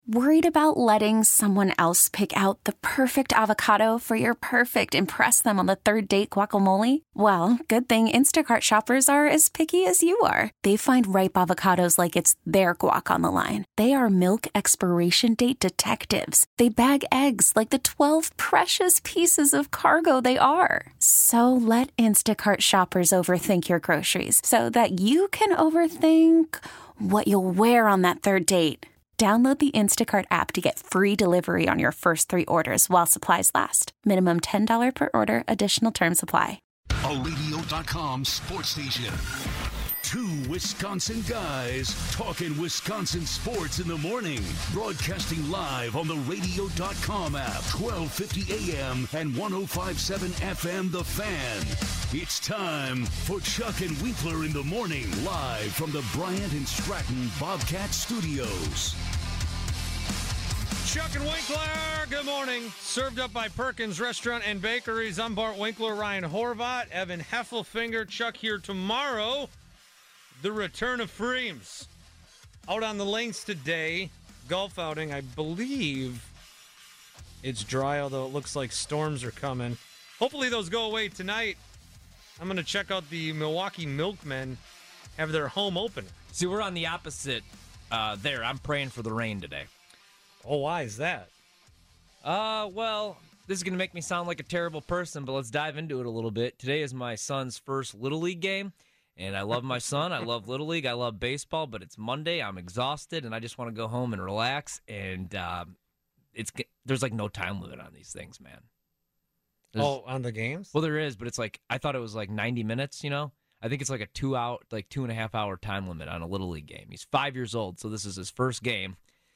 Worried about letting someone else pick out the perfect avocado for your perfect impress them on the third date guacamole? Well, good thing Instacart shoppers are as picky as you are. They find ripe avocados like it's their guac on the line. They are milk expiration date detectives. They bag eggs like the 12 precious pieces of cargo they are. So let Instacart shoppers overthink your groceries so that you can overthink what you'll wear on that third date. Download the Instacart app to get free delivery on your first 3 orders while supplies last. Minimum $10 per order. Additional terms apply. A Radio.com sports station. 2 Wisconsin guys talking Wisconsin sports in the morning. Broadcasting live on the Radio.com app, 1250 AM and 105.7 FM The Fan. It's time for Chuck and Winkler in the morning, live from the Bryant and Stratton Bobcat Studios. Chuck and Winkler, good morning. Served up by Perkins Restaurant and Bakeries. I'm Bart Winkler, Ryan Horvat, Evan Heffelfinger. Chuck here tomorrow. The return of Freems. Out on the lanes today. Golf outing, I believe it's dry, although it looks like storms are coming. Hopefully those go away tonight. I'm going to check out the Milwaukee Milkmen have their home opener. See, we're on the opposite there. I'm praying for the rain today. Oh, why is that? Well, this is going to make me sound like a terrible person, but let's dive into it a little bit. Today is my son's first Little League game, and I love my son. I love Little League. I love baseball, but it's Monday. I'm exhausted, and I just want to go home and relax, and there's like no time limit on these things, man. On the games? Well, there is, but it's like, I thought it was like 90 minutes, you know? I think it's like a 2.5 hour time limit on a Little League game. He's 5 years old, so this is his first game.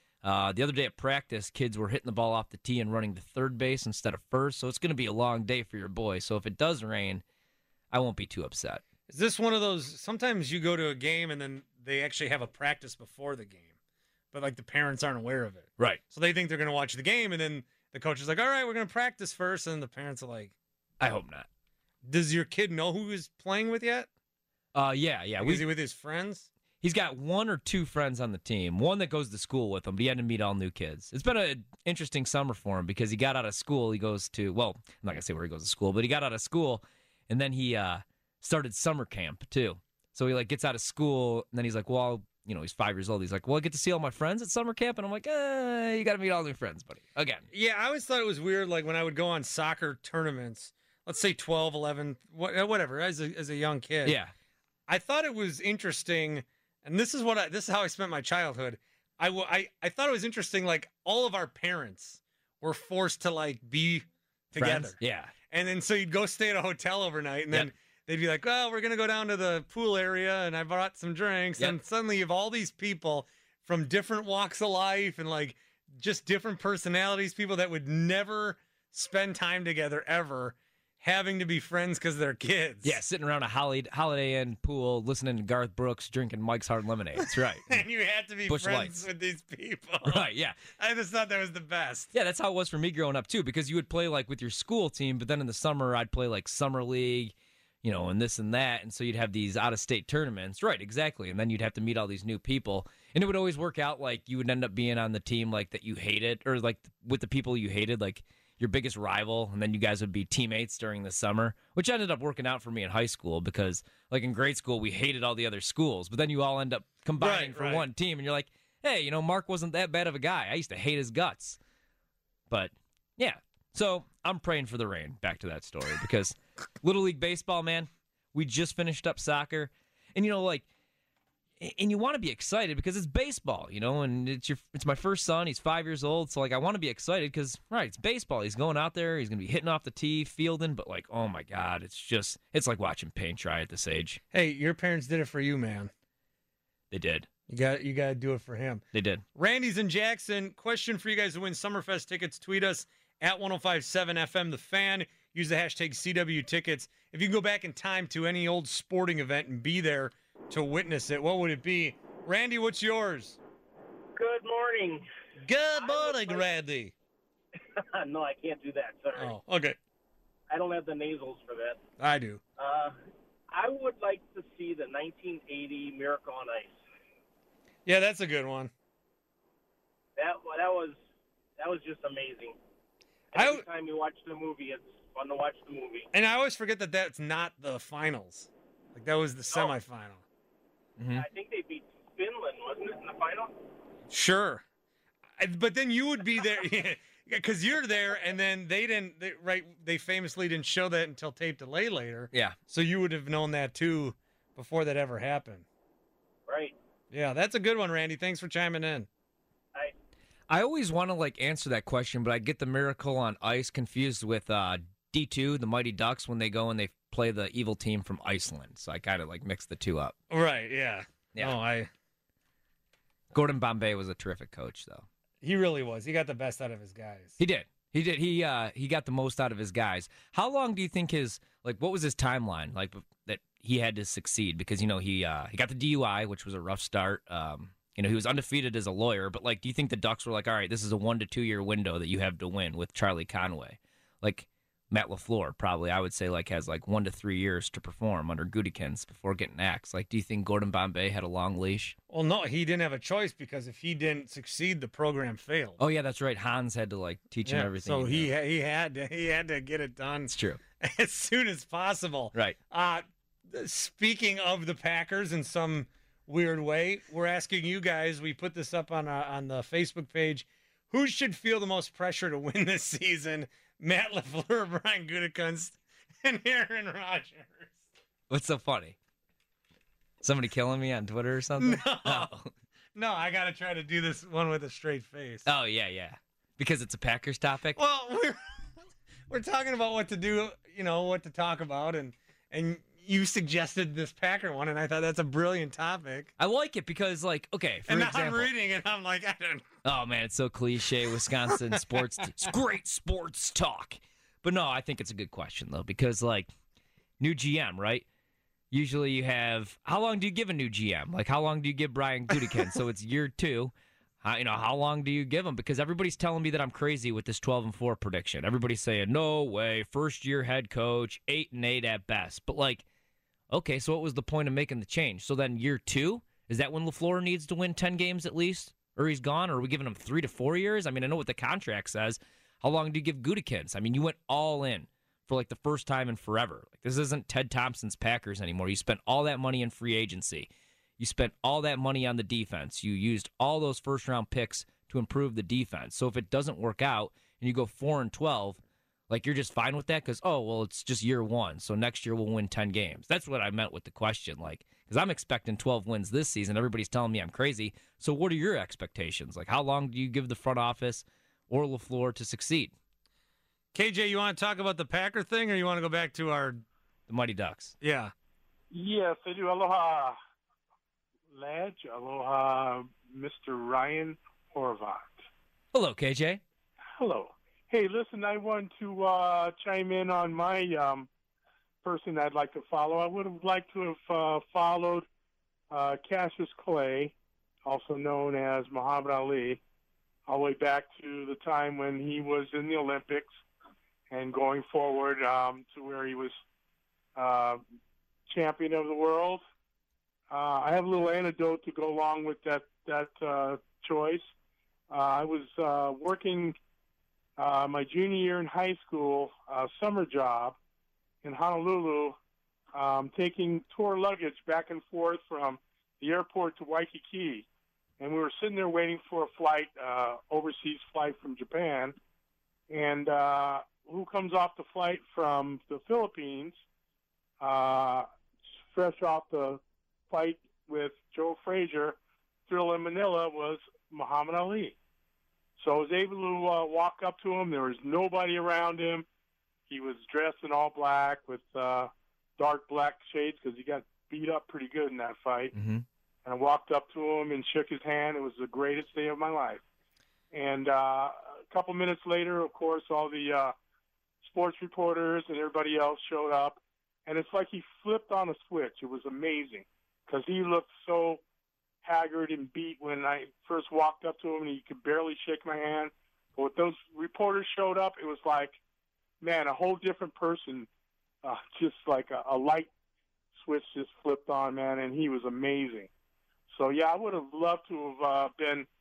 The other day at practice, kids were hitting the ball off the tee and running to third base instead of first, so it's going to be a long day for your boy. So if it does rain, I won't be too upset. Is this one of those, sometimes you go to a game and then they actually have a practice before the game, but like the parents aren't aware of it. Right. So they think they're going to watch the game, and then the coach is like, all right, we're going to practice first, and the parents are like, I hope not. Does your kid know who he's playing with yet? Yeah. Is he with his friends? He's got 1 or 2 friends on the team, one that goes to school with him, but he had to meet all new kids. It's been an interesting summer for him because he got out of school. He goes to, well, I'm not going to say where he goes to school, but he got out of school, and then he started summer camp, too. So he, gets out of school, and then he's like, well, he's 5 years old. He's like, well, I get to see all my friends at summer camp, and I'm like, you got to meet all new friends, buddy. Again. Yeah, I always thought it was weird, when I would go on soccer tournaments, let's say 12, 11, whatever, as a young kid. Yeah. I thought it was interesting. And this is how I spent my childhood. I thought it was interesting. All of our parents were forced to be together. Friends? Yeah. And then so you'd go stay at a hotel overnight, and then they'd be like, "Well, we're gonna go down to the pool area," and I brought some drinks. And suddenly you have all these people from different walks of life and just different personalities, people that would never spend time together ever, having to be friends because they're kids. Yeah, sitting around a Holiday Inn pool, listening to Garth Brooks, drinking Mike's Hard Lemonade. That's right. And you had to be Busch friends Lights. with these people. Right, yeah. I just thought that was the best. Yeah, that's how it was for me growing up, too, because you would play, with your school team, but then in the summer, I'd play, Summer League, and this and that, and so you'd have these out-of-state tournaments. Right, exactly, and then you'd have to meet all these new people, and it would always work out, you would end up being on the team, that you hated, or, with the people you hated, your biggest rival, and then you guys would be teammates during the summer, which ended up working out for me in high school because, in grade school, we hated all the other schools, but then you all end up combining for one team, and you're like, hey, Mark wasn't that bad of a guy. I used to hate his guts. But, yeah. So, I'm praying for the rain, back to that story, because Little League Baseball, man, we just finished up soccer, and, and you want to be excited because it's baseball, and it's my first son. He's 5 years old, so I want to be excited because it's baseball. He's going out there, he's going to be hitting off the tee, fielding, but oh my God, it's like watching paint dry at this age. Hey, your parents did it for you, man. They did. You got to do it for him. They did. Randy's in Jackson. Question for you guys to win Summerfest tickets. Tweet us at 105.7 FM The Fan. Use the hashtag CW Tickets. If you can go back in time to any old sporting event and be there to witness it, what would it be? Randy, what's yours? Good morning. Good morning, Randy. No, I can't do that. Sorry. Oh, okay. I don't have the nasals for that. I do. I would like to see the 1980 Miracle on Ice. Yeah, that's a good one. that was just amazing. Every time you watch the movie, it's fun to watch the movie. And I always forget that that's not the finals. Like, that was the semifinal. Mm-hmm. I think they beat Finland, wasn't it, in the final? Sure. But then you would be there because you're there, and then they famously didn't show that until tape delay later. Yeah. So you would have known that too before that ever happened. Right. Yeah, that's a good one, Randy. Thanks for chiming in. I always want to answer that question, but I get the Miracle on Ice confused with D2, the Mighty Ducks, when they go and they play the evil team from Iceland. So I kind of mix the two up. Right, yeah. Yeah. Oh, Gordon Bombay was a terrific coach, though. He really was. He got the best out of his guys. He did. He got the most out of his guys. How long do you think what was his timeline that he had to succeed? Because he got the DUI, which was a rough start. He was undefeated as a lawyer, but do you think the Ducks were all right, this is a 1 to 2 year window that you have to win with Charlie Conway? Matt LaFleur probably, I would say, has 1 to 3 years to perform under Gutekunst before getting axed. Do you think Gordon Bombay had a long leash? Well, no, he didn't have a choice because if he didn't succeed, the program failed. Oh yeah, that's right. Hans had to teach him everything. So he had to get it done. It's true. As soon as possible. Right. Speaking of the Packers in some weird way, we're asking you guys. We put this up on the Facebook page. Who should feel the most pressure to win this season? Matt LaFleur, Brian Gutekunst, and Aaron Rodgers. What's so funny? Somebody killing me on Twitter or something? No, I got to try to do this one with a straight face. Oh, yeah. Because it's a Packers topic? Well, we're talking about what to do, what to talk about, and you suggested this Packer one, and I thought that's a brilliant topic. I like it because, okay, for example. And I'm reading it, I'm like, I don't. Oh, man, it's so cliche, Wisconsin sports. It's great sports talk. But no, I think it's a good question, though, because, new GM, right? Usually you have, how long do you give a new GM? How long do you give Brian Gutekunst? So it's year 2. How long do you give him? Because everybody's telling me that I'm crazy with this 12-4 prediction. Everybody's saying, no way, first-year head coach, 8-8 at best. But, okay, so what was the point of making the change? So then year 2, is that when LaFleur needs to win 10 games at least? Or he's gone? Or are we giving him 3 to 4 years? I know what the contract says. How long do you give Gutekunst? You went all in for the first time in forever. This isn't Ted Thompson's Packers anymore. You spent all that money in free agency. You spent all that money on the defense. You used all those first-round picks to improve the defense. So if it doesn't work out and you go 4-12, you're just fine with that because, it's just year 1. So next year we'll win 10 games. That's what I meant with the question. Because I'm expecting 12 wins this season. Everybody's telling me I'm crazy. So what are your expectations? How long do you give the front office or LaFleur to succeed? KJ, you want to talk about the Packer thing, or you want to go back to the Mighty Ducks? Yeah. Yes, I do. Aloha, Ledge. Aloha, Mr. Ryan Horvat. Hello, KJ. Hello. Hey, listen, I want to chime in on my person I'd like to follow. I would have liked to have followed Cassius Clay, also known as Muhammad Ali, all the way back to the time when he was in the Olympics and going forward to where he was champion of the world. I have a little anecdote to go along with that choice. I was working my junior year in high school, summer job in Honolulu, taking tour luggage back and forth from the airport to Waikiki. And we were sitting there waiting for a flight, overseas flight from Japan. And who comes off the flight from the Philippines, fresh off the fight with Joe Frazier, Thrilla in Manila, was Muhammad Ali. So I was able to walk up to him. There was nobody around him. He was dressed in all black with dark black shades because he got beat up pretty good in that fight. Mm-hmm. And I walked up to him and shook his hand. It was the greatest day of my life. And a couple minutes later, of course, all the sports reporters and everybody else showed up. And it's like he flipped on a switch. It was amazing because he looked so haggard and beat when I first walked up to him, and he could barely shake my hand. But when those reporters showed up, it was like, man, a whole different person, just like a light switch just flipped on, man, and he was amazing. So, yeah, I would have loved to have been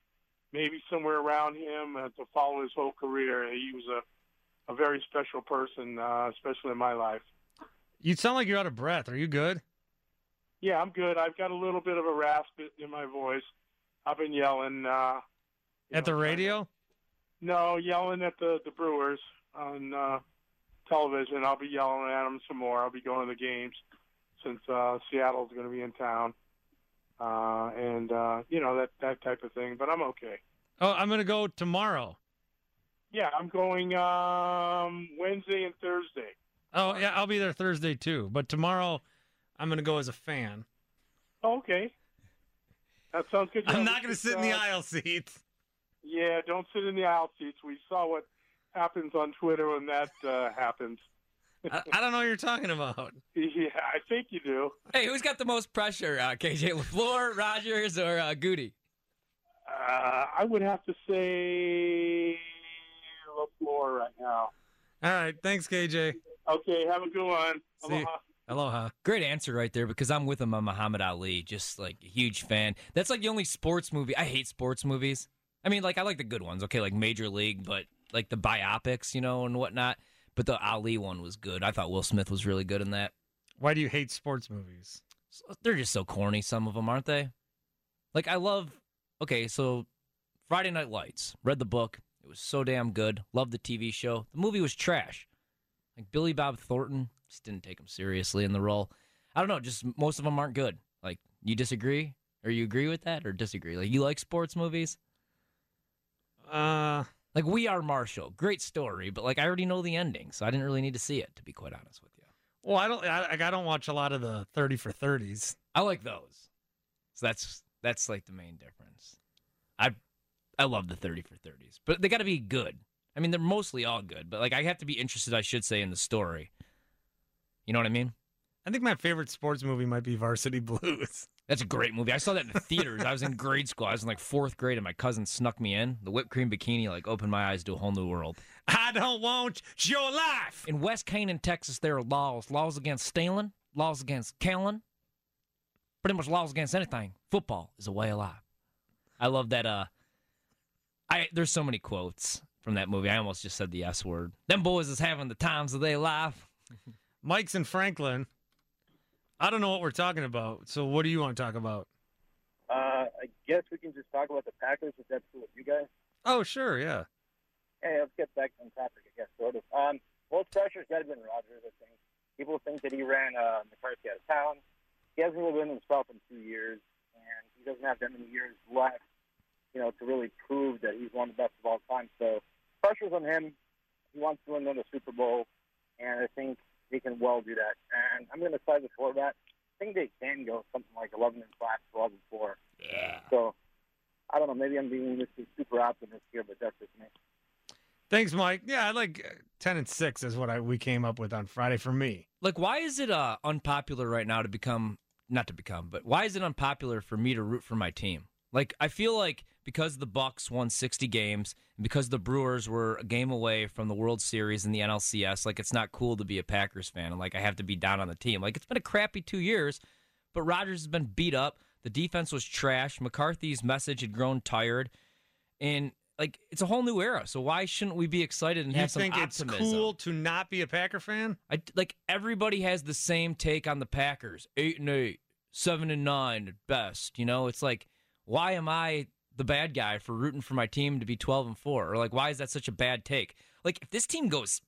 maybe somewhere around him to follow his whole career. He was a very special person, especially in my life. You sound like you're out of breath. Are you good? Yeah, I'm good. I've got a little bit of a rasp in my voice. I've been yelling. At the radio? No, yelling at the Brewers on television. I'll be yelling at them some more. I'll be going to the games since Seattle's going to be in town. And that type of thing. But I'm okay. Oh, I'm going to go tomorrow. Yeah, I'm going Wednesday and Thursday. Oh, yeah, I'll be there Thursday too. But tomorrow, I'm going to go as a fan. Oh, okay. That sounds good. I'm not going to sit in the aisle seats. Yeah, don't sit in the aisle seats. We saw what happens on Twitter when that happens. I don't know what you're talking about. Yeah, I think you do. Hey, who's got the most pressure, KJ? LaFleur, Rogers, or Goody? I would have to say LaFleur right now. All right, thanks, KJ. Okay, have a good one. Aloha. Aloha. Great answer right there, because I'm with him on Muhammad Ali. Just like a huge fan. That's like the only sports movie. I hate sports movies. I mean, like, I like the good ones, okay, like Major League, but like the biopics, and whatnot. But the Ali one was good. I thought Will Smith was really good in that. Why do you hate sports movies? They're just so corny, some of them, aren't they? Like, so Friday Night Lights. Read the book. It was so damn good. Loved the TV show. The movie was trash. Like, Billy Bob Thornton, just didn't take him seriously in the role. I don't know, just most of them aren't good. Like, you disagree? Or you agree with that or disagree? Like, you like sports movies? Like We Are Marshall, great story, but like I already know the ending, so I didn't really need to see it, to be quite honest with you. Well, I don't watch a lot of the 30 for 30s. I like those, so that's like the main difference. I love the 30 for 30s, but they got to be good. I mean, they're mostly all good, but like I have to be interested, I should say, in the story. You know what I mean? I think my favorite sports movie might be Varsity Blues. That's a great movie. I saw that in the theaters. I was in grade school. I was in like 4th grade, and my cousin snuck me in. The whipped cream bikini like opened my eyes to a whole new world. I don't want your life. In West Canaan, Texas, there are laws against stealing, laws against killing, pretty much laws against anything. Football is a way of life. I love that. There's so many quotes from that movie. I almost just said the S word. Them boys is having the times of their life. Mike's in Franklin. I don't know what we're talking about, so what do you want to talk about? I guess we can just talk about the Packers if that's cool with you guys. Oh, sure, yeah. Hey, let's get back on topic, I guess, sort of. Most pressure's got to be Rodgers, I think. People think that he ran McCarthy out of town. He hasn't really been himself in 2 years, and he doesn't have that many years left, to really prove that he's one of the best of all time. So pressure's on him. He wants to win another Super Bowl, and I think he can well do that. And I'm going to side with Horvat. I think they can go something like 11-5, 12-4. Yeah. So, I don't know. Maybe I'm being super optimistic here, but that's just me. Thanks, Mike. Yeah, I like 10-6 is what we came up with on Friday for me. Like, why is it unpopular right now but why is it unpopular for me to root for my team? Like, I feel like because the Bucks won 60 games and because the Brewers were a game away from the World Series in the NLCS, like, it's not cool to be a Packers fan. And, like, I have to be down on the team. Like, it's been a crappy 2 years, but Rodgers has been beat up. The defense was trash. McCarthy's message had grown tired. And, like, it's a whole new era. So why shouldn't we be excited and have some optimism? You think it's cool to not be a Packer fan? Like, everybody has the same take on the Packers. 8-8, 7-9 at best. It's like, why am I the bad guy for rooting for my team to be 12-4? Or like, why is that such a bad take? Like, if this team goes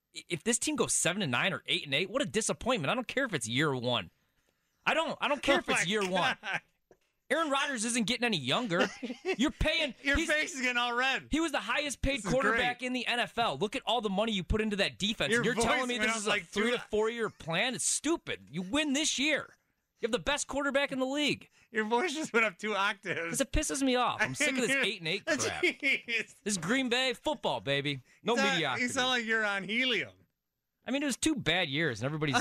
7-9 or 8-8, what a disappointment. I don't care if it's year one. I don't care if it's year one. Aaron Rodgers isn't getting any younger. You're paying. Your face is getting all red. He was the highest paid quarterback in the NFL. Look at all the money you put into that defense. You're telling me this is like a 3 to 4 year plan? It's stupid. You win this year. You have the best quarterback in the league. Your voice just went up 2 octaves. Because it pisses me off. I'm sick of this 8-8 crap. Jeez. This is Green Bay football, baby. No mediocrity. You sound like you're on helium. I mean, it was 2 bad years, and everybody's,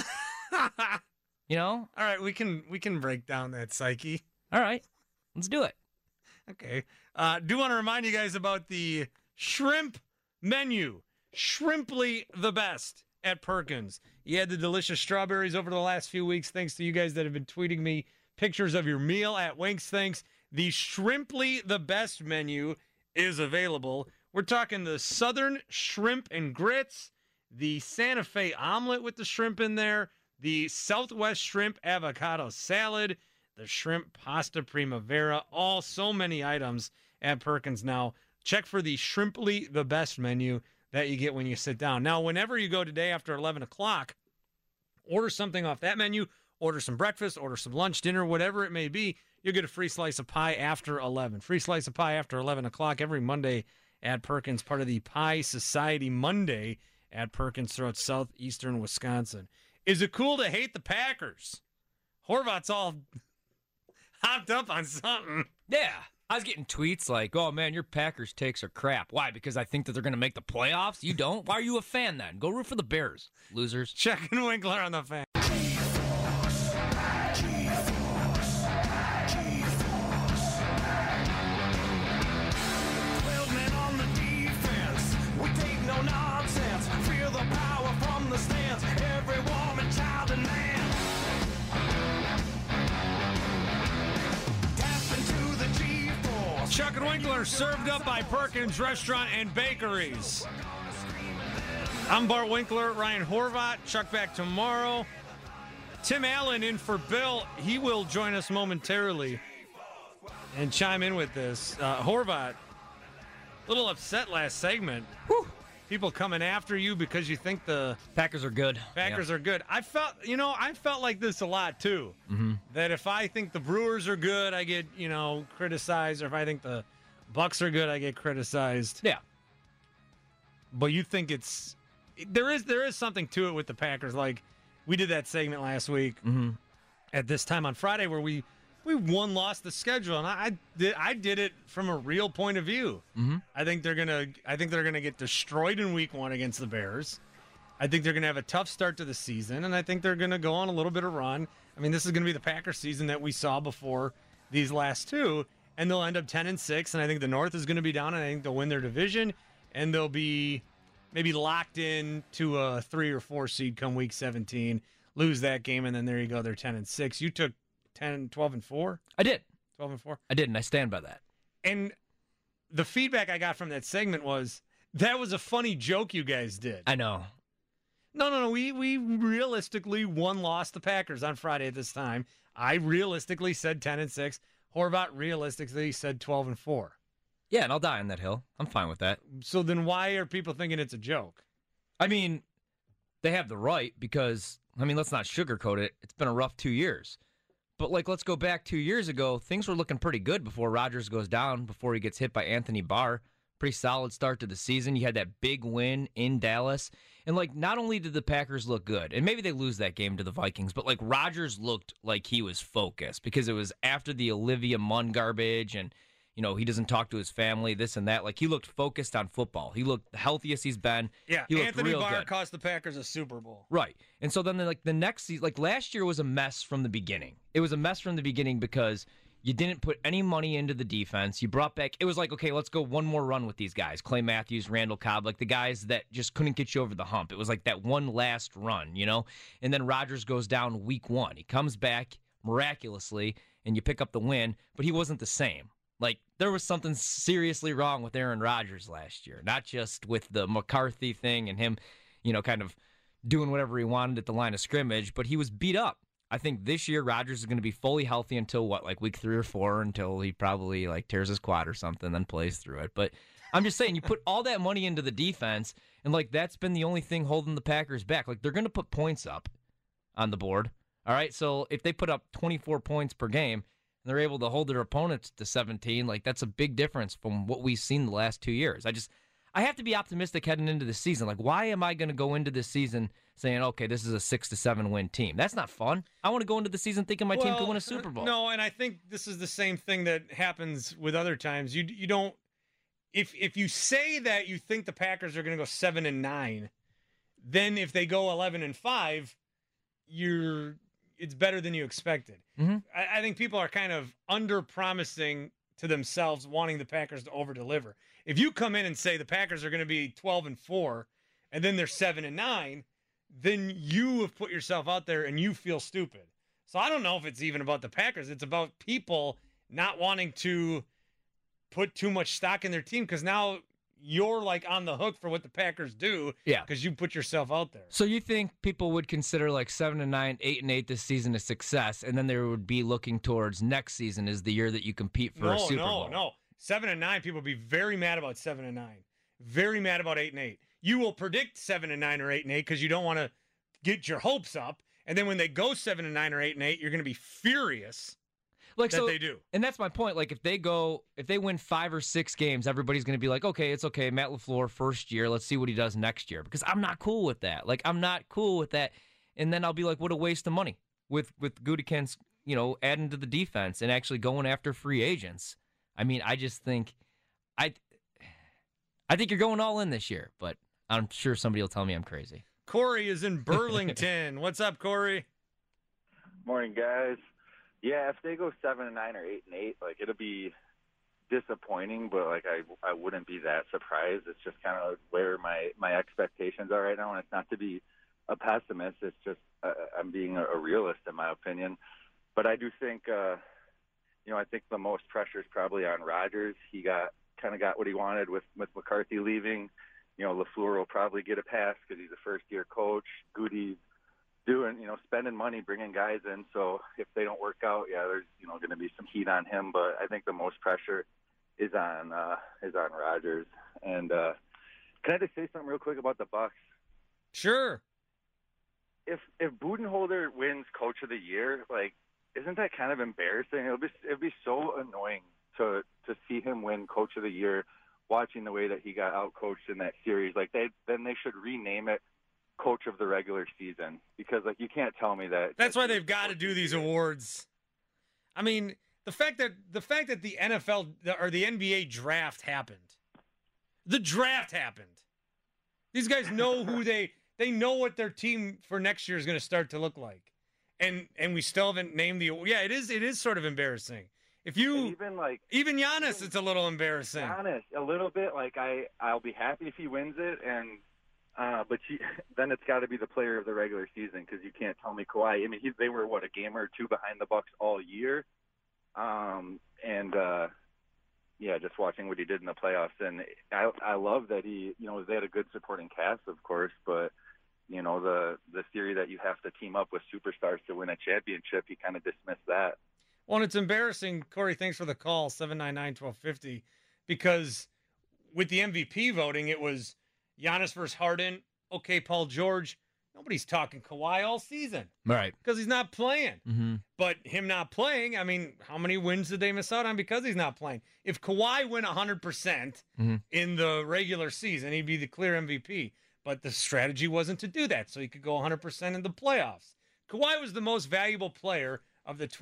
All right, we can break down that psyche. All right, let's do it. Okay. Do want to remind you guys about the shrimp menu. Shrimply the best at Perkins. You had the delicious strawberries over the last few weeks, thanks to you guys that have been tweeting me pictures of your meal at Winks. Thanks. The Shrimply the best menu is available. We're talking the Southern Shrimp and Grits, the Santa Fe omelet with the shrimp in there, the Southwest Shrimp Avocado Salad, the Shrimp Pasta Primavera, all so many items at Perkins now. Check for the Shrimply the Best menu that you get when you sit down. Now, whenever you go today after 11 o'clock, order something off that menu, order some breakfast, order some lunch, dinner, whatever it may be. You'll get a free slice of pie after 11. Free slice of pie after 11 o'clock every Monday at Perkins, part of the Pie Society Monday at Perkins throughout southeastern Wisconsin. Is it cool to hate the Packers? Horvat's all hopped up on something. Yeah. I was getting tweets like, oh, man, your Packers takes are crap. Why? Because I think that they're going to make the playoffs? You don't? Why are you a fan then? Go root for the Bears, losers. Chuck and Winkler on the Fan. Chuck and Winkler, served up by Perkins Restaurant and Bakeries. I'm Bart Winkler, Ryan Horvat. Chuck back tomorrow. Tim Allen in for Bill. He will join us momentarily and chime in with this. Horvat, a little upset last segment. Whew. People coming after you because you think the Packers are good. Packers are good. I felt like this a lot too. Mm-hmm. That if I think the Brewers are good, I get, criticized. Or if I think the Bucks are good, I get criticized. Yeah. But you think there is something to it with the Packers. Like we did that segment last week at this time on Friday where we lost the schedule, and I did it from a real point of view. Mm-hmm. I think they're gonna get destroyed in Week 1 against the Bears. I think they're gonna have a tough start to the season, and I think they're gonna go on a little bit of run. I mean, this is gonna be the Packers season that we saw before these last two, and they'll end up 10-6. And I think the North is gonna be down, and I think they'll win their division, and they'll be maybe locked in to a 3 or 4 seed come Week 17. Lose that game, and then there you go. They're 10-6. You took 12-4? I did. 12-4? I did, and I stand by that. And the feedback I got from that segment was, that was a funny joke you guys did. I know. No. We realistically lost the Packers on Friday at this time. I realistically said 10-6. Horvat realistically said 12-4. Yeah, and I'll die on that hill. I'm fine with that. So then why are people thinking it's a joke? I mean, they have the right because, let's not sugarcoat it. It's been a rough 2 years. But, let's go back 2 years ago. Things were looking pretty good before Rodgers goes down, before he gets hit by Anthony Barr. Pretty solid start to the season. You had that big win in Dallas. And, not only did the Packers look good, and maybe they lose that game to the Vikings, but, Rodgers looked like he was focused because it was after the Olivia Munn garbage and, he doesn't talk to his family, this and that. He looked focused on football. He looked the healthiest he's been. Yeah, he Anthony Barr good. cost the Packers a Super Bowl. Right. And so then, the next season, last year was a mess from the beginning. It was a mess from the beginning because you didn't put any money into the defense. You brought back, it was okay, let's go one more run with these guys. Clay Matthews, Randall Cobb, the guys that just couldn't get you over the hump. It was that one last run, And then Rodgers goes down Week 1. He comes back miraculously, and you pick up the win, but he wasn't the same. There was something seriously wrong with Aaron Rodgers last year, not just with the McCarthy thing and him, kind of doing whatever he wanted at the line of scrimmage, but he was beat up. I think this year Rodgers is going to be fully healthy until Week 3 or 4, until he probably tears his quad or something, then plays through it. But I'm just saying, you put all that money into the defense, and that's been the only thing holding the Packers back. They're going to put points up on the board. All right, so if they put up 24 points per game, and they're able to hold their opponents to 17, that's a big difference from what we've seen the last 2 years. I have to be optimistic heading into the season. Why am I going to go into this season saying, okay, this is a 6-7 win team? That's not fun. I want to go into the season thinking my team can win a Super Bowl. No, and I think this is the same thing that happens with other times. You don't, if you say that you think the Packers are going to go 7-9, then if they go 11-5, it's better than you expected. Mm-hmm. I think people are kind of under-promising to themselves, wanting the Packers to over-deliver. If you come in and say the Packers are going to be 12-4, and then they're 7-9, then you have put yourself out there and you feel stupid. So I don't know if it's even about the Packers. It's about people not wanting to put too much stock in their team because now you're like on the hook for what the Packers do. Yeah. Because you put yourself out there. So you think people would consider like 7-9, 8-8 this season a success, and then they would be looking towards next season as the year that you compete for a Super Bowl? No. 7-9, people would be very mad about 7-9. Very mad about 8-8. You will predict 7-9 or 8-8 because you don't want to get your hopes up. And then when they go 7-9 or 8-8, you're going to be furious that they do. And that's my point. Like if they win 5 or 6 games, everybody's going to be like, okay, it's okay. Matt LaFleur, first year. Let's see what he does next year. Because I'm not cool with that. Like I'm not cool with that. And then I'll be like, what a waste of money with Gutekunst, adding to the defense and actually going after free agents. I mean, I just think I think you're going all in this year, but I'm sure somebody will tell me I'm crazy. Corey is in Burlington. What's up, Corey? Morning, guys. Yeah, if they go 7-9 or 8-8, like it'll be disappointing, but like I wouldn't be that surprised. It's just kind of where my expectations are right now, and it's not to be a pessimist. It's just I'm being a realist in my opinion. But I do think I think the most pressure is probably on Rodgers. He got what he wanted with McCarthy leaving. LaFleur will probably get a pass because he's a first-year coach. Goody's doing, spending money, bringing guys in. So if they don't work out, there's, going to be some heat on him. But I think the most pressure is on Rodgers. And can I just say something real quick about the Bucs? Sure. If Budenholzer wins Coach of the Year, like, isn't that kind of embarrassing? It'd be so annoying to see him win Coach of the Year, watching the way that he got out-coached in that series. Like, they should rename it Coach of the Regular Season, because like you can't tell me that. That's why they've got to do these awards. I mean, the fact that the NFL or the NBA draft happened. The draft happened. These guys know who they know what their team for next year is going to start to look like. And we still haven't named the award. Yeah, it is sort of embarrassing. If you even Giannis, it's a little embarrassing. Giannis, a little bit. Like I'll be happy if he wins it, and but then it's got to be the player of the regular season, because you can't tell me Kawhi. I mean, they were a game or two behind the Bucks all year, just watching what he did in the playoffs, and I love that they had a good supporting cast, of course, but the theory that you have to team up with superstars to win a championship, he kind of dismissed that. Well, and it's embarrassing, Corey, thanks for the call, 799-1250, because with the MVP voting, it was Giannis versus Harden, okay, Paul George. Nobody's talking Kawhi all season. Right. Because he's not playing. Mm-hmm. But him not playing, I mean, how many wins did they miss out on because he's not playing? If Kawhi went 100% in the regular season, he'd be the clear MVP. But the strategy wasn't to do that, so he could go 100% in the playoffs. Kawhi was the most valuable player of the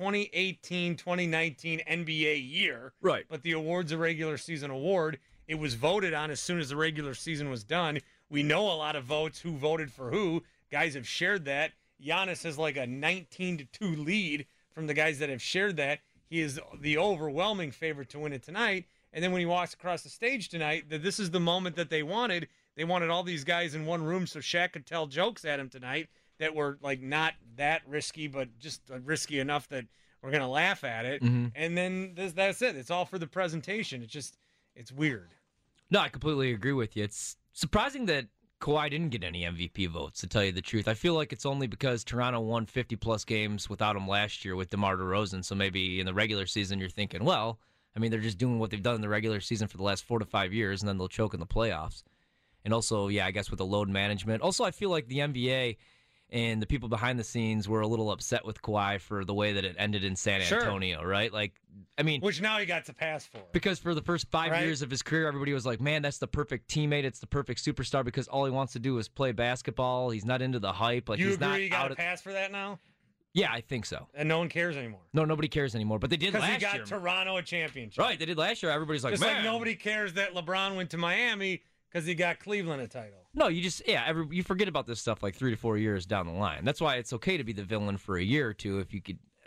2018-2019 NBA year. Right. But the award's a regular season award. It was voted on as soon as the regular season was done. We know a lot of votes, who voted for who. Guys have shared that. Giannis has like a 19-2 lead from the guys that have shared that. He is the overwhelming favorite to win it tonight. And then when he walks across the stage tonight, that this is the moment that they wanted. They wanted all these guys in one room so Shaq could tell jokes at him tonight that were like not that risky, but just risky enough that we're going to laugh at it. Mm-hmm. And then that's it. It's all for the presentation. It's weird. No, I completely agree with you. It's surprising that Kawhi didn't get any MVP votes, to tell you the truth. I feel like it's only because Toronto won 50-plus games without him last year with DeMar DeRozan, so maybe in the regular season you're thinking, well, I mean, they're just doing what they've done in the regular season for the last 4 to 5 years, and then they'll choke in the playoffs. And also, yeah, I guess with the load management. Also, I feel like the NBA and the people behind the scenes were a little upset with Kawhi for the way that it ended in San Antonio, right? Like, I mean, which now he got to pass for. Because for the first 5 years of his career, everybody was like, man, that's the perfect teammate. It's the perfect superstar because all he wants to do is play basketball. He's not into the hype. Like, he's not. You got to pass for that now? Yeah, I think so. And no one cares anymore. No, nobody cares anymore. But they did last year. Because he got Toronto a championship. Right, they did last year. Everybody's like, just man. Like nobody cares that LeBron went to Miami because he got Cleveland a title. No, you just, you forget about this stuff like 3 to 4 years down the line. That's why it's okay to be the villain for a year or two if you could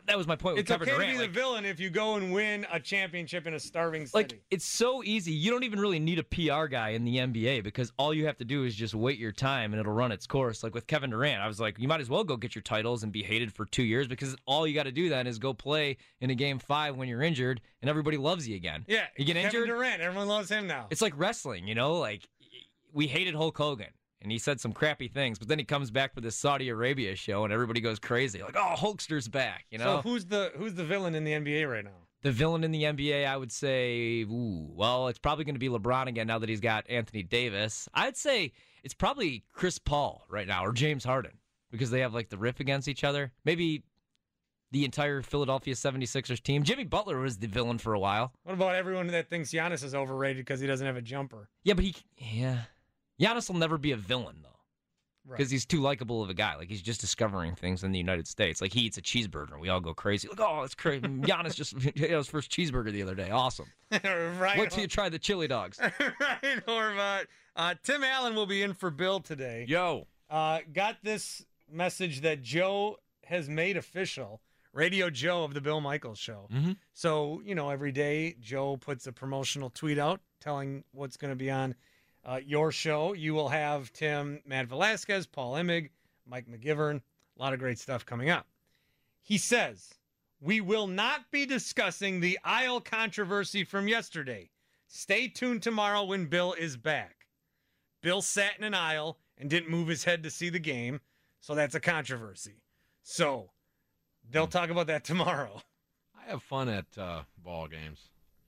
that was my point with It's Kevin okay Durant. to be the villain if you go and win a championship in a starving city. Like, it's so easy. You don't even really need a PR guy in the NBA because all you have to do is just wait your time and it'll run its course. Like with Kevin Durant, I was like, you might as well go get your titles and be hated for 2 years because all you got to do then is go play in a Game 5 when you're injured and everybody loves you again. Yeah, you get Kevin injured. Durant, everyone loves him now. It's like wrestling, Like, we hated Hulk Hogan. And he said some crappy things, but then he comes back for this Saudi Arabia show, and everybody goes crazy. Like, oh, Hulkster's back, So who's the villain in the NBA right now? The villain in the NBA, I would say, it's probably going to be LeBron again now that he's got Anthony Davis. I'd say it's probably Chris Paul right now or James Harden because they have, like, the riff against each other. Maybe the entire Philadelphia 76ers team. Jimmy Butler was the villain for a while. What about everyone that thinks Giannis is overrated because he doesn't have a jumper? Yeah, but Giannis will never be a villain, though, because he's too likable of a guy. Like, he's just discovering things in the United States. Like, he eats a cheeseburger, and we all go crazy. Like, oh, it's crazy. Giannis just ate his first cheeseburger the other day. Awesome. Right. Wait till you try the chili dogs. Right, Horvat. Tim Allen will be in for Bill today. Yo. Got this message that Joe has made official. Radio Joe of the Bill Michaels Show. Mm-hmm. So, every day Joe puts a promotional tweet out telling what's going to be on your show. You will have Tim, Matt Velasquez, Paul Emig, Mike McGivern. A lot of great stuff coming up. He says, we will not be discussing the aisle controversy from yesterday. Stay tuned tomorrow when Bill is back. Bill sat in an aisle and didn't move his head to see the game, so that's a controversy. So they'll talk about that tomorrow. I have fun at ball games.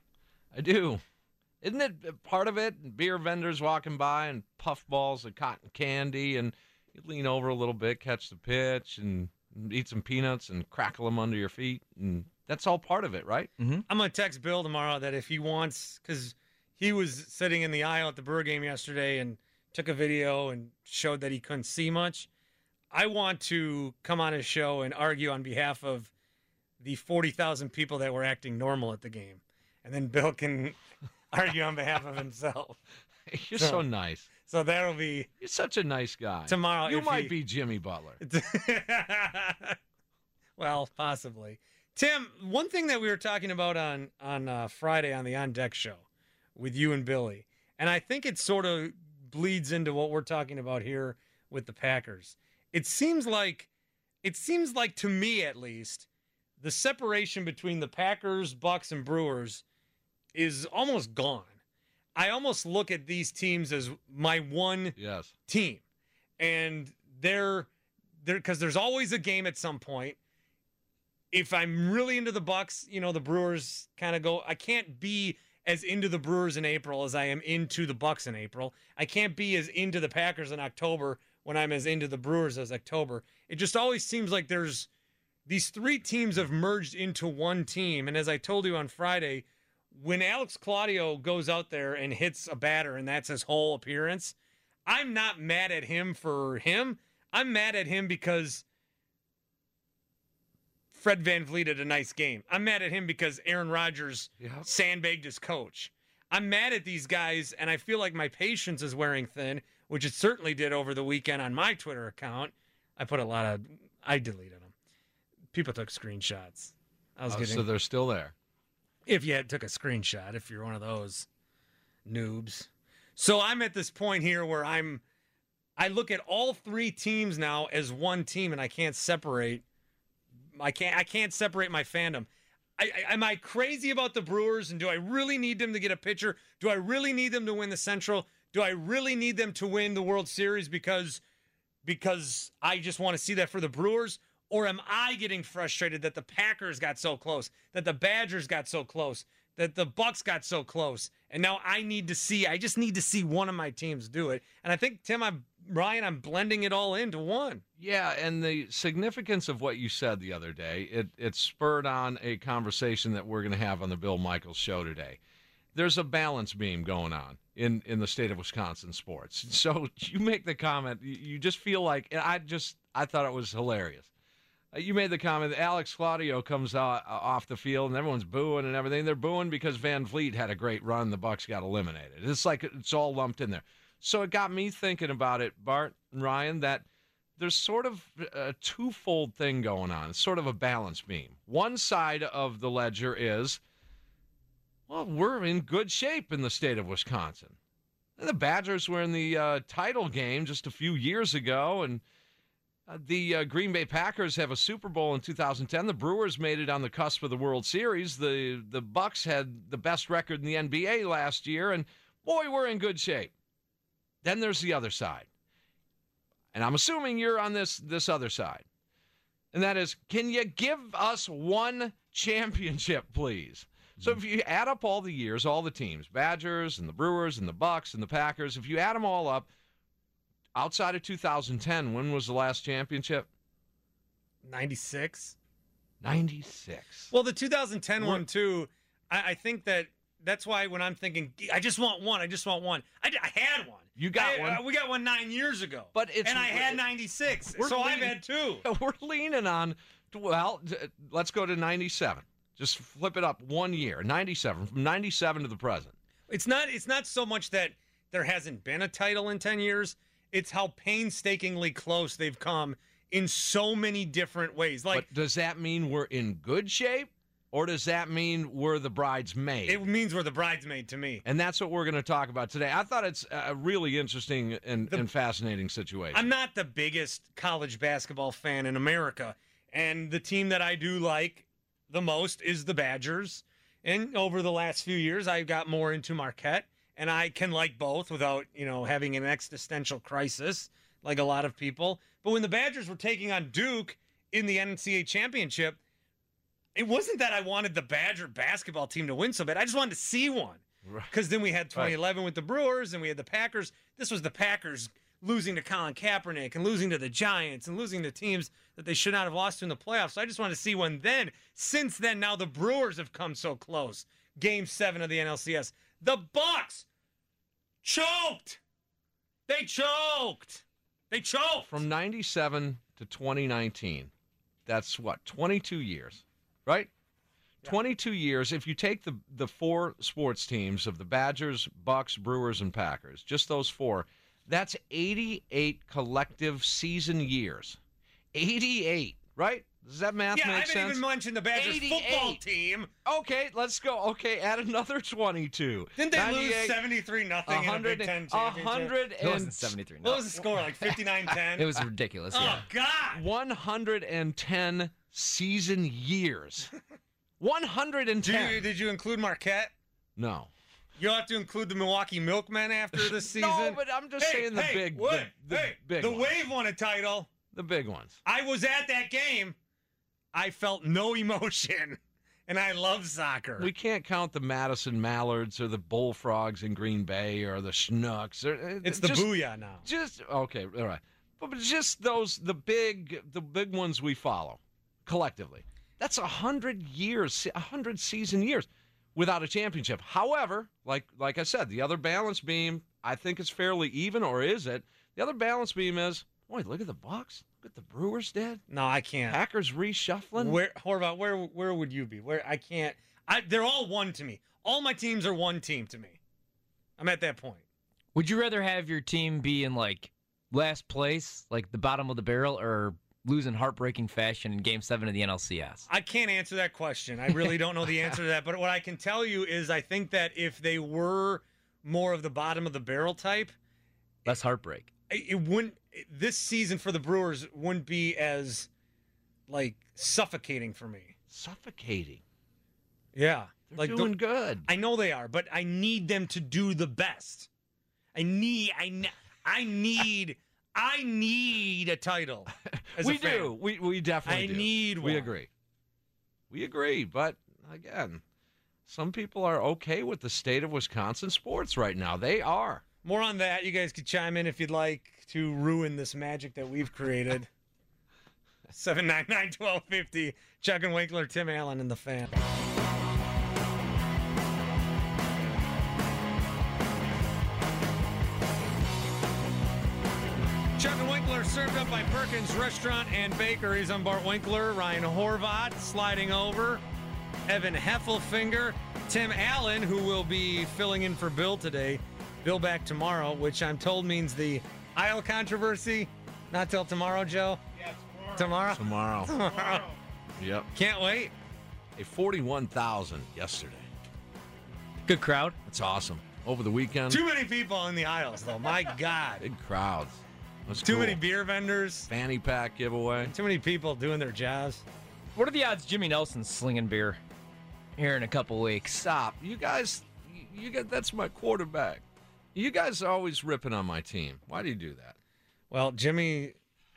I do. Isn't it part of it? Beer vendors walking by and puffballs and cotton candy, and you lean over a little bit, catch the pitch, and eat some peanuts and crackle them under your feet, and that's all part of it, right? Mm-hmm. I'm going to text Bill tomorrow that if he wants, because he was sitting in the aisle at the Brewer game yesterday and took a video and showed that he couldn't see much. I want to come on his show and argue on behalf of the 40,000 people that were acting normal at the game. And then Bill can argue on behalf of himself. You're so nice. So that'll be... You're such a nice guy. Tomorrow. You might be Jimmy Butler. Well, possibly. Tim, one thing that we were talking about on Friday on the On Deck show with you and Billy, and I think it sort of bleeds into what we're talking about here with the Packers. It seems like to me at least, the separation between the Packers, Bucks, and Brewers is almost gone. I almost look at these teams as my one team. And they're because there's always a game at some point. If I'm really into the Bucks, the Brewers kind of go, I can't be as into the Brewers in April as I am into the Bucks in April. I can't be as into the Packers in October when I'm as into the Brewers as October. It just always seems like there's these three teams have merged into one team. And as I told you on Friday, when Alex Claudio goes out there and hits a batter and that's his whole appearance, I'm not mad at him for him. I'm mad at him because Fred VanVleet had a nice game. I'm mad at him because Aaron Rodgers sandbagged his coach. I'm mad at these guys, and I feel like my patience is wearing thin, which it certainly did over the weekend on my Twitter account. I deleted them. People took screenshots. So they're still there. If you took a screenshot, if you're one of those noobs. So I'm at this point here where I look at all three teams now as one team, and I can't separate. I can't separate my fandom. Am I crazy about the Brewers, and do I really need them to get a pitcher? Do I really need them to win the Central? Do I really need them to win the World Series because I just want to see that for the Brewers? Or am I getting frustrated that the Packers got so close, that the Badgers got so close, that the Bucks got so close, and now I just need to see one of my teams do it. And I think, Tim, I'm blending it all into one. Yeah, and the significance of what you said the other day, it spurred on a conversation that we're going to have on the Bill Michaels show today. There's a balance beam going on in the state of Wisconsin sports. So you make the comment, you just feel like, I thought it was hilarious. You made the comment that Alex Claudio comes off the field and everyone's booing and everything. They're booing because VanVleet had a great run. The Bucks got eliminated. It's like it's all lumped in there. So it got me thinking about it, Bart and Ryan, that there's sort of a twofold thing going on. It's sort of a balance beam. One side of the ledger is, well, we're in good shape in the state of Wisconsin. And the Badgers were in the title game just a few years ago, and the Green Bay Packers have a Super Bowl in 2010. The Brewers made it on the cusp of the World Series. The Bucks had the best record in the NBA last year, and boy, we're in good shape. Then there's the other side. And I'm assuming you're on this other side. And that is, can you give us one championship, please? So if you add up all the years, all the teams, Badgers and the Brewers and the Bucks and the Packers, if you add them all up, outside of 2010, when was the last championship? 96. 96. Well, the 2010 one, too, I think that's why when I'm thinking, I just want one, I had one. You got one. We got one 9 years ago. And I had 96, so I've had two. We're leaning on, well, let's go to 97. Just flip it up 1 year, 97, from 97 to the present. It's not so much that there hasn't been a title in 10 years. It's how painstakingly close they've come in so many different ways. But does that mean we're in good shape, or does that mean we're the bridesmaid? It means we're the bridesmaid to me. And that's what we're going to talk about today. I thought it's a really interesting and fascinating situation. I'm not the biggest college basketball fan in America, and the team that I do like the most is the Badgers. And over the last few years, I got more into Marquette, and I can like both without, having an existential crisis like a lot of people. But when the Badgers were taking on Duke in the NCAA championship, it wasn't that I wanted the Badger basketball team to win so bad. I just wanted to see one. Because then we had 2011 with the Brewers, and we had the Packers. This was the Packers losing to Colin Kaepernick and losing to the Giants and losing to teams that they should not have lost to in the playoffs. So I just wanted to see one then. Since then, now the Brewers have come so close. Game 7 of the NLCS. The Bucks choked. They choked. From 97 to 2019, that's what, 22 years, right? Yeah. 22 years. If you take the four sports teams of the Badgers, Bucks, Brewers, and Packers, just those four, that's 88 collective season years. 88, right? Does that math make sense? Yeah, I haven't even mentioned the Badgers 88. football team. Okay, let's go. Okay, add another 22. Didn't they lose 73-0 in a Big Ten championship? It wasn't 73-0. What was the score, like 59-10? It was ridiculous, yeah. Oh, God! 110 season years. 110. Did you include Marquette? No. You'll have to include the Milwaukee Milkmen after this season? No, but I'm just saying the big ones. The Wave won a title. The big ones. I was at that game. I felt no emotion, and I love soccer. We can't count the Madison Mallards or the Bullfrogs in Green Bay or the Schnucks. It's the Booyah now. Okay, all right. But just the big ones we follow collectively. That's 100 years, 100 season years without a championship. However, like I said, the other balance beam, I think it's fairly even, or is it? The other balance beam is, boy, look at the Bucks. Look at the Brewers did. No, I can't. Packers reshuffling. Where would you be? I can't. They're all one to me. All my teams are one team to me. I'm at that point. Would you rather have your team be in last place, like the bottom of the barrel, or lose in heartbreaking fashion in Game 7 of the NLCS? I can't answer that question. I really don't know the answer to that. But what I can tell you is I think that if they were more of the bottom of the barrel type, less heartbreak. It wouldn't. This season for the Brewers wouldn't be as suffocating for me. Suffocating. Yeah, they're doing good. I know they are, but I need them to do the best. I need a title. We do. We definitely do. I need one. We agree. But again, some people are okay with the state of Wisconsin sports right now. They are. More on that. You guys could chime in if you'd like to ruin this magic that we've created. 799-1250. Chuck and Winkler, Tim Allen, and the Fan. Chuck and Winkler served up by Perkins Restaurant and Bakeries. I'm Bart Winkler. Ryan Horvat sliding over. Evan Heffelfinger. Tim Allen, who will be filling in for Bill today. Bill back tomorrow, which I'm told means the aisle controversy Not till tomorrow, Joe? Yeah, Tomorrow? Tomorrow. Yep. Can't wait. A 41,000 yesterday. Good crowd. That's awesome. Over the weekend. Too many people in the aisles, though. My God. Big crowds. That's Too cool. many beer vendors. Fanny pack giveaway. Too many people doing their jobs. What are the odds Jimmy Nelson's slinging beer here in a couple weeks? Stop. You guys, that's my quarterback. You guys are always ripping on my team. Why do you do that? Well, Jimmy,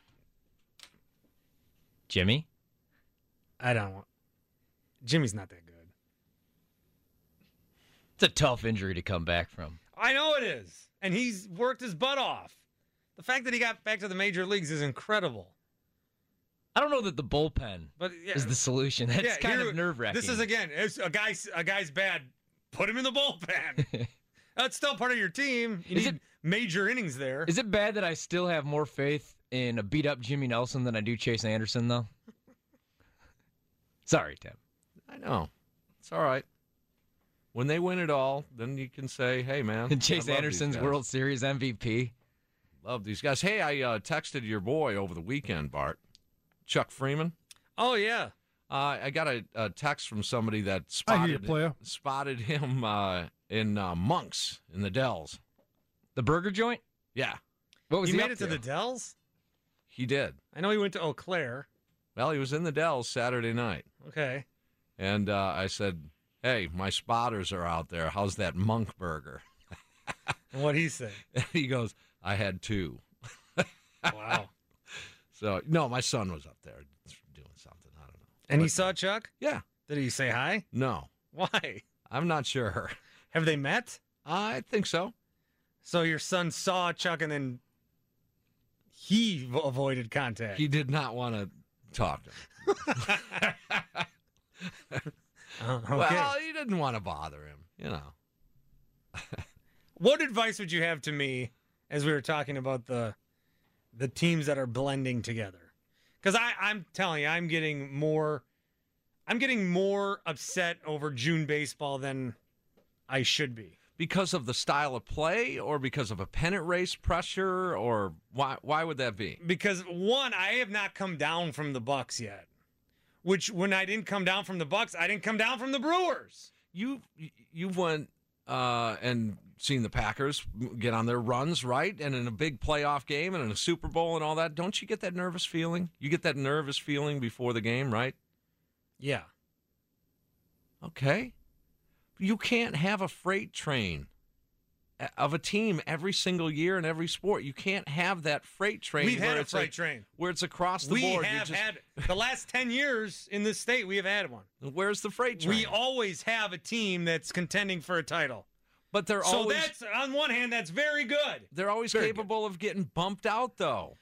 I don't want. Jimmy's not that good. It's a tough injury to come back from. I know it is. And he's worked his butt off. The fact that he got back to the major leagues is incredible. I don't know that the bullpen is the solution. That's kind of nerve-wracking. This is, again, it's a guy's bad. Put him in the bullpen. That's still part of your team. You need major innings there. Is it bad that I still have more faith in a beat-up Jimmy Nelson than I do Chase Anderson, though? Sorry, Tim. I know. It's all right. When they win it all, then you can say, hey, man. Chase Anderson's World Series MVP. Love these guys. Hey, I texted your boy over the weekend, Bart. Chuck Freeman. Oh, yeah. I got a text from somebody that spotted him in Monk's in the Dells. The burger joint? Yeah. What was he made up it to the Dells? He did. I know he went to Eau Claire. Well, he was in the Dells Saturday night. Okay. And I said, hey, my spotters are out there. How's that Monk burger? And what'd he say? He goes, I had 2. Wow. So, no, my son was up there doing something. I don't know. And he saw Chuck? Yeah. Did he say hi? No. Why? I'm not sure. Have they met? I think so. So your son saw Chuck and then he avoided contact. He did not want to talk to him. Okay. Well, he didn't want to bother him, you know. What advice would you have to me as we were talking about the teams that are blending together? Because I'm telling you, I'm getting more upset over June baseball than I should be. Because of the style of play, or because of a pennant race pressure, or why would that be? Because one, I have not come down from the Bucks yet. Which, when I didn't come down from the Bucks, I didn't come down from the Brewers. You've went and seen the Packers get on their runs, right? And in a big playoff game and in a Super Bowl and all that, don't you get that nervous feeling? You get that nervous feeling before the game, right? Yeah. Okay. You can't have a freight train of a team every single year in every sport. You can't have that freight train. We've had a freight train. Where it's across the board. We have had, the last 10 years in this state, we have had one. Where's the freight train? We always have a team that's contending for a title. But they're always... So that's, on one hand, that's very good. They're always capable of getting bumped out, though.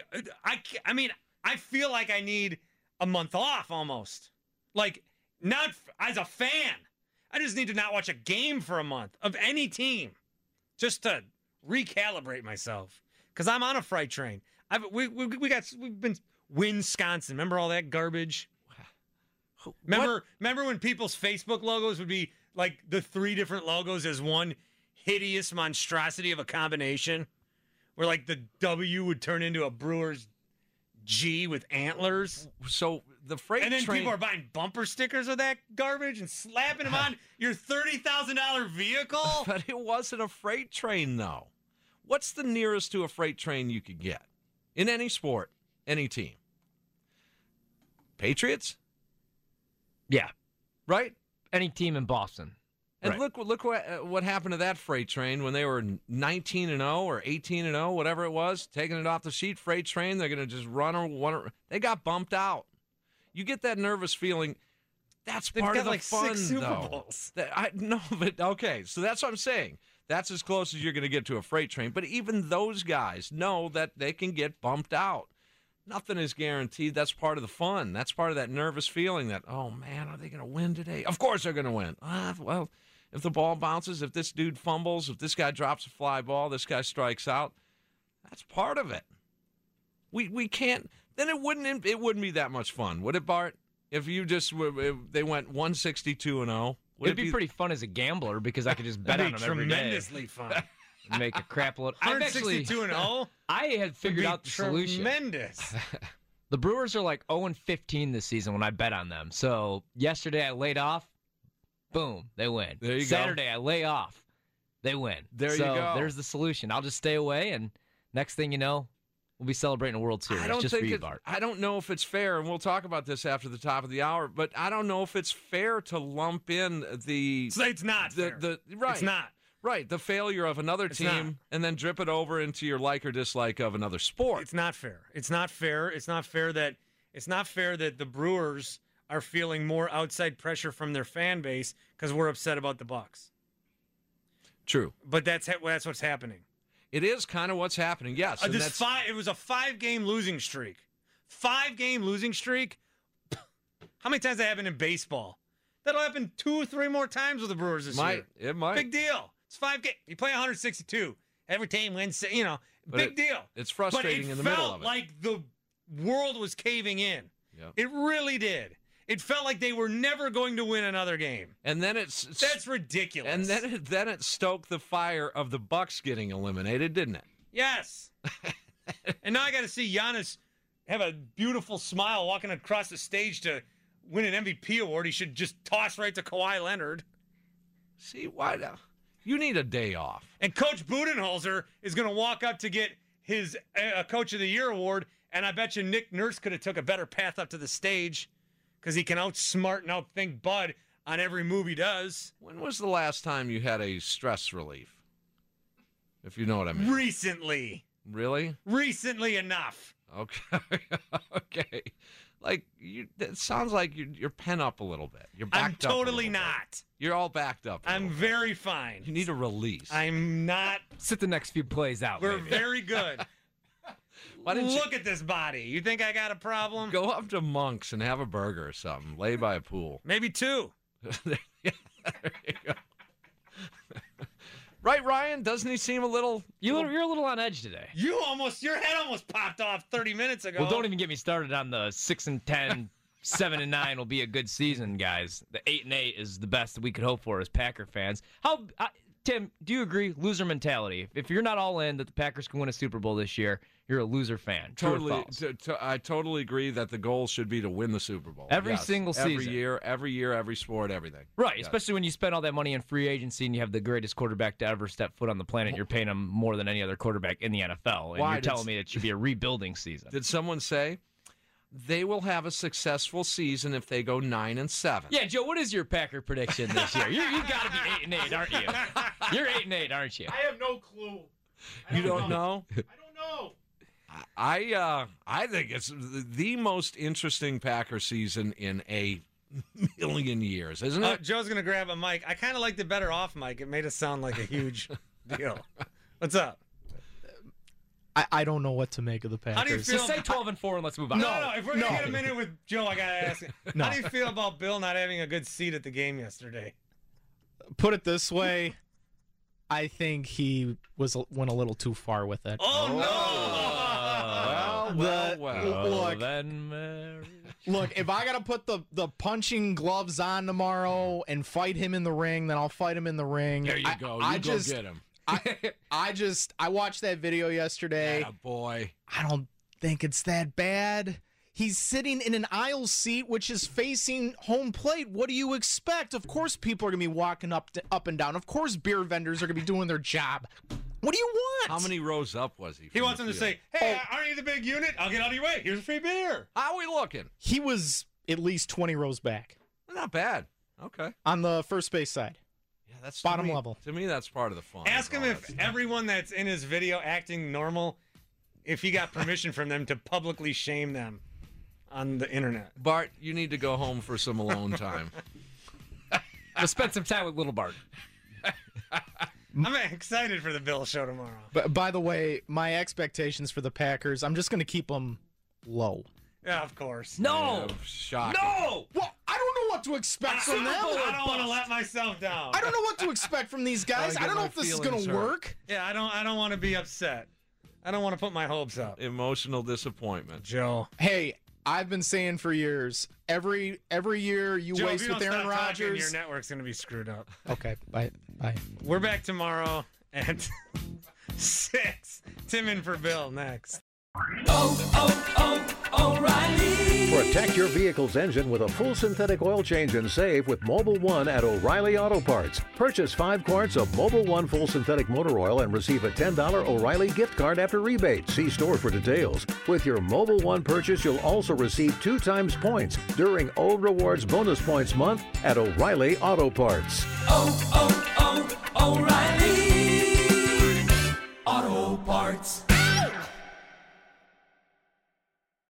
I mean, I feel like I need a month off almost. Like, not as a fan. I just need to not watch a game for a month of any team. Just to recalibrate myself, because I'm on a freight train. We've been Wisconsin. Remember all that garbage? Remember when people's Facebook logos would be like the 3 different logos as one hideous monstrosity of a combination, where like the W would turn into a Brewers G with antlers. So the freight train... And then people are buying bumper stickers of that garbage and slapping them on your $30,000 vehicle. But it wasn't a freight train, though. What's the nearest to a freight train you could get in any sport, any team? Patriots? Yeah. Right? Any team in Boston. And look what happened to that freight train when they were 19-0 or 18-0, whatever it was, taking it off the sheet. Freight train, they're going to just run. They got bumped out. You get that nervous feeling. That's part of the fun, 6 Super though. Bowls. No, but okay. So that's what I'm saying. That's as close as you're going to get to a freight train. But even those guys know that they can get bumped out. Nothing is guaranteed. That's part of the fun. That's part of that nervous feeling that, oh, man, are they going to win today? Of course they're going to win. Well, if the ball bounces, if this dude fumbles, if this guy drops a fly ball, this guy strikes out, that's part of it. We can't. Then it wouldn't be that much fun, would it, Bart? If they went 162-0, it'd be pretty fun as a gambler because I could just bet on them every day. Tremendously fun. make a crap load. I've actually 162-0. I had figured out the solution. Tremendous. The Brewers are like 0-15 this season when I bet on them. So yesterday I laid off. Boom, they win. There you go. Saturday I lay off. They win. There you so go. There's the solution. I'll just stay away, and next thing you know, we'll be celebrating a World Series. Just for you, Bart. I don't know if it's fair, and we'll talk about this after the top of the hour, but I don't know if it's fair to lump in the... It's not fair. Right. It's not. Right, the failure of another team and then drip it over into your like or dislike of another sport. It's not fair. It's not fair. It's not fair that the Brewers are feeling more outside pressure from their fan base because we're upset about the Bucks. True. But that's what's happening. It is kind of what's happening, yes. And it was a 5-game losing streak. 5-game losing streak? How many times that happened in baseball? That'll happen 2 or 3 more times with the Brewers this year. It might. Big deal. It's 5 games. You play 162. Every team wins, big deal. It's frustrating in the middle of it. It felt like the world was caving in. Yep. It really did. It felt like they were never going to win another game. And then that's ridiculous. And then it stoked the fire of the Bucks getting eliminated, didn't it? Yes. And now I got to see Giannis have a beautiful smile walking across the stage to win an MVP award. He should just toss right to Kawhi Leonard. See, why now? You need a day off. And Coach Budenholzer is going to walk up to get his Coach of the Year award, and I bet you Nick Nurse could have took a better path up to the stage because he can outsmart and outthink Bud on every move he does. When was the last time you had a stress relief? If you know what I mean. Recently. Really? Recently enough. Okay. Okay. Like, it sounds like you're pent up a little bit. You're backed up. I'm totally not. You're all backed up. I'm very fine. You need a release. I'm not. Sit the next few plays out. We're maybe. very good. Why didn't Look at this body. You think I got a problem? Go up to Monk's and have a burger or something. Lay by a pool. Maybe 2. There you go. Right, Ryan? Doesn't he seem a little... You're a little on edge today. Your head almost popped off 30 minutes ago. Well, don't even get me started on the 6-10, 7-9 will be a good season, guys. The 8-8 is the best that we could hope for as Packer fans. Tim, do you agree? Loser mentality. If you're not all in that the Packers can win a Super Bowl this year, you're a loser fan. True or false? I totally agree that the goal should be to win the Super Bowl. Every single season. Every year, every sport, everything. Right, yes. Especially when you spend all that money in free agency and you have the greatest quarterback to ever step foot on the planet. You're paying him more than any other quarterback in the NFL. And you're telling me it should be a rebuilding season. Did someone say they will have a successful season if they go 9-7? Yeah, Joe, what is your Packer prediction this year? You got to be 8-8, aren't you? You're 8-8, aren't you? I have no clue. You don't know? I don't know. I think it's the most interesting Packer season in a million years, isn't it? Joe's going to grab a mic. I kind of liked it better off mic. It made it sound like a huge deal. What's up? I don't know what to make of the Packers. How do you feel? Just say 12-4 and let's move on. No. If we're going to get a minute with Joe, I got to ask you. How do you feel about Bill not having a good seat at the game yesterday? Put it this way, I think he went a little too far with it. Oh, no! Look, if I got to put the punching gloves on tomorrow and fight him in the ring, then I'll fight him in the ring. There you go. You go get him. I watched that video yesterday. Yeah, boy. I don't think it's that bad. He's sitting in an aisle seat, which is facing home plate. What do you expect? Of course, people are going to be walking up and down. Of course, beer vendors are going to be doing their job. What do you want? How many rows up was he? He wants them to say, hey, aren't you the big unit? I'll get out of your way. Here's a free beer. How are we looking? He was at least 20 rows back. Not bad. Okay. On the first base side. Yeah, that's bottom level. To me, that's part of the fun. Ask him if everyone that's in his video acting normal, if he got permission from them to publicly shame them on the internet. Bart, you need to go home for some alone time. Let's spend some time with little Bart. I'm excited for the Bill show tomorrow. But by the way, my expectations for the Packers, I'm just going to keep them low. Yeah, of course. No! Yeah, shocking. No! Well, I don't know what to expect from them. I don't want to let myself down. I don't know what to expect from these guys. I don't know if this is going to work. Yeah, I don't want to be upset. I don't want to put my hopes up. Emotional disappointment. Joe. Hey, I've been saying for years, every year you Joe, waste with Aaron Rodgers. Your network's going to be screwed up. Okay, bye. We're back tomorrow, at 6. Tim in for Bill next. O'Reilly. Protect your vehicle's engine with a full synthetic oil change and save with Mobil 1 at O'Reilly Auto Parts. Purchase 5 quarts of Mobil 1 full synthetic motor oil and receive a $10 O'Reilly gift card after rebate. See store for details. With your Mobil 1 purchase, you'll also receive 2 times points during O Rewards Bonus Points Month at O'Reilly Auto Parts. O'Reilly Auto Parts.